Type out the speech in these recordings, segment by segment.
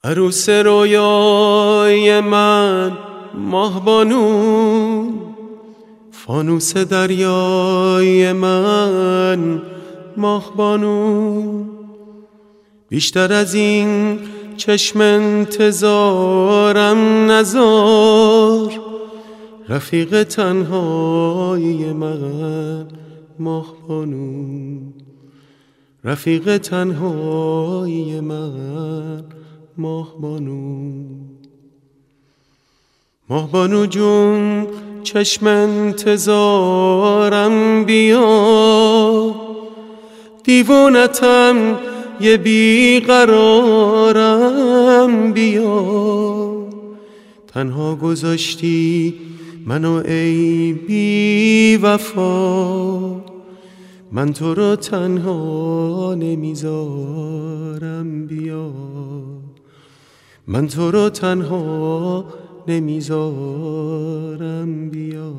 عروس رویای من ماهبانو، فانوس دریای من ماهبانو، بیشتر از این چشم انتظارم نذار، رفیق تنهایی من ماهبانو، رفیق تنهایی من ماهبانو. ماهبانو جون چشم انتظارم بیا، دیوونتم یه بیقرارم بیا، تنها گذاشتی منو ای بی وفا، من تو رو تنها نمیذارم بیا، من تو رو تنها نمیذارم بیا.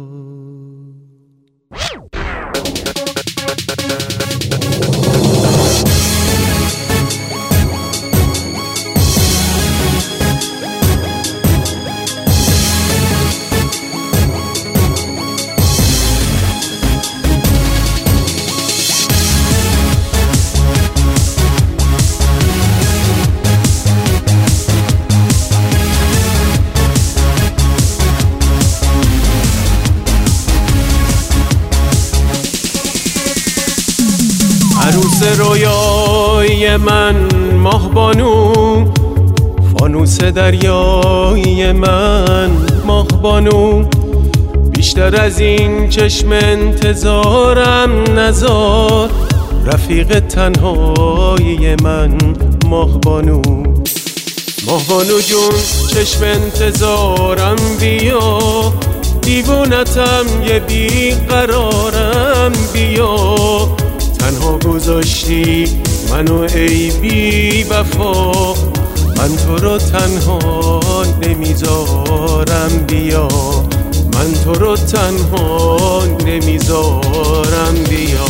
عروس رویای من ماهبانو، فانوس دریای من ماهبانو، بیشتر از این چشم انتظارم نذار، رفیق تنهایی من ماهبانو. ماهبانو جون چشم انتظارم بیا، دیوونتم یه بیقرارم بیا، تنها گذاشتی منو ای بی وفا، من تو رو تنها نمیذارم بیا، من تو رو تنها نمیذارم بیا.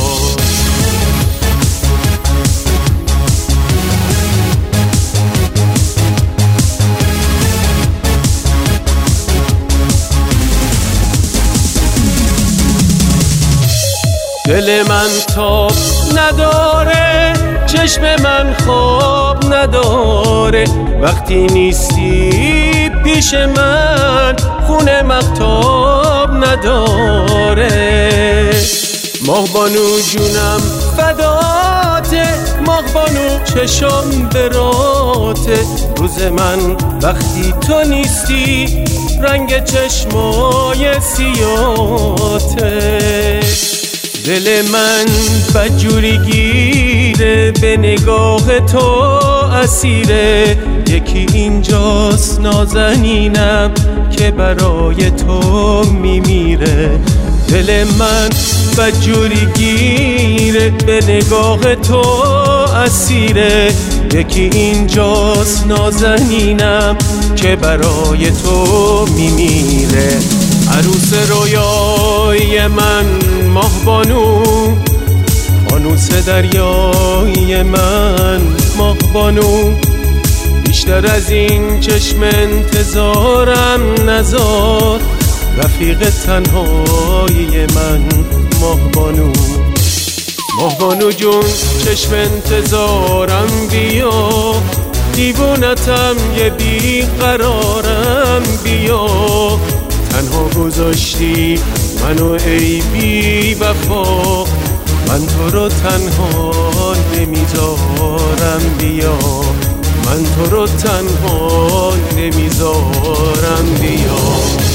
دل من تاب نداره، چشم من خواب نداره، وقتی نیستی پیش من خونه مغتاب نداره. ماهبانو جونم فداته، ماهبانو چشم براته، روز من وقتی تو نیستی رنگ چشمای سیاته. دل من بدجوری گیره، به نگاه تو اسیره، یکی اینجاست نازنینم که برای تو میمیره. دل من بدجوری گیره، به نگاه تو اسیره، یکی اینجاست نازنینم که برای تو میمیره. عروس رویای من ماهبانو، فانوس دریای من ماهبانو، بیشتر از این چشم انتظارم نذار، رفیق تنهایی من ماهبانو. ماهبانو جون چشم انتظارم بیا، دیوونتم یه بیقرارم بیا، تنها گذاشتی منو ای بی وفا، من تو رو تنها نمیذارم بیا، من تو رو تنها نمیذارم بیا.